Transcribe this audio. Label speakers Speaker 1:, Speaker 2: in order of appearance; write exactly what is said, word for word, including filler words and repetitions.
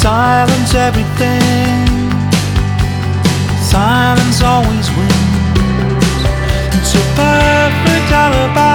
Speaker 1: Silence everything. Silence always wins. It's a perfect alibi.